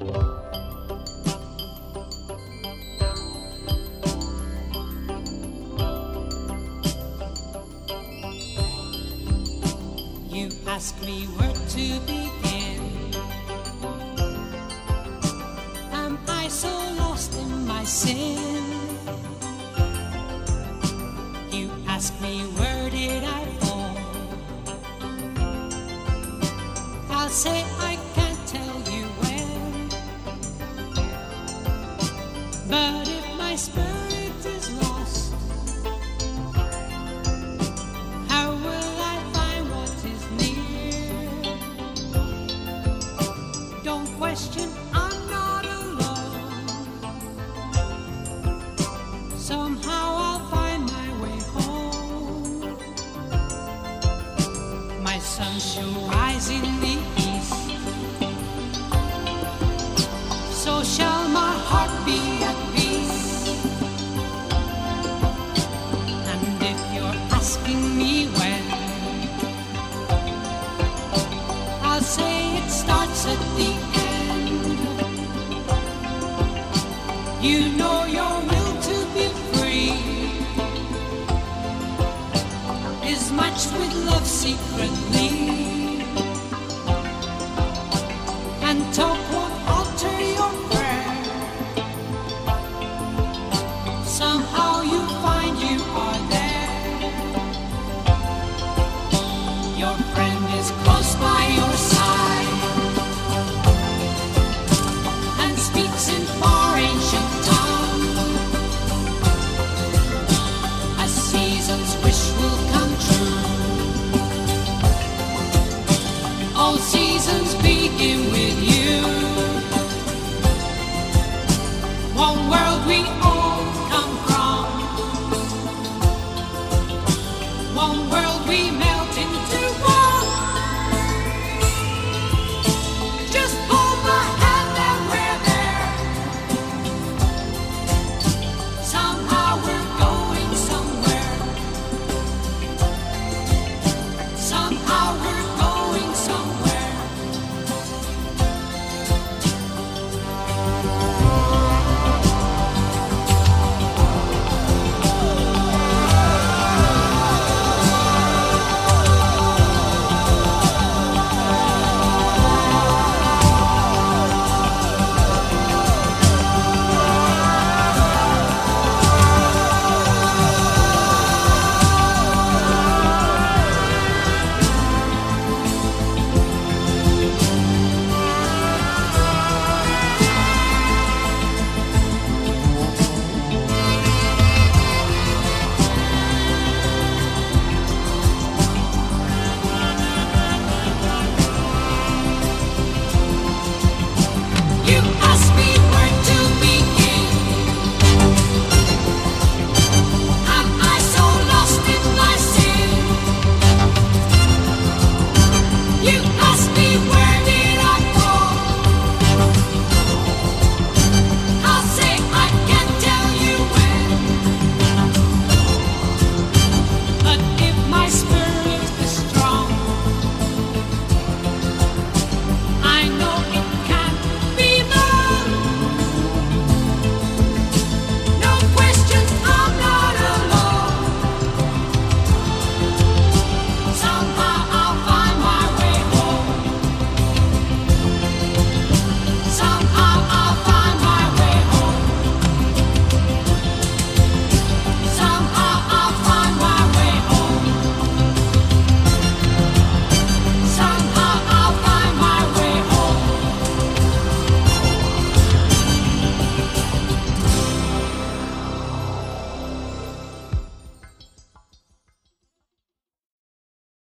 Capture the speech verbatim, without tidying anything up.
You ask me where to begin. Am I so lost in my sin? You ask me where did I fall? I'll say I can't tell you when. But if my spirit is lost, how will I find what is near? Don't question, I'm not alone. Somehow I'll find my way home. My sun shall rise in the east, so shall my heart be at peace. And if you're asking me when, I'll say it starts at the end. You know your will to be free is matched with love's secret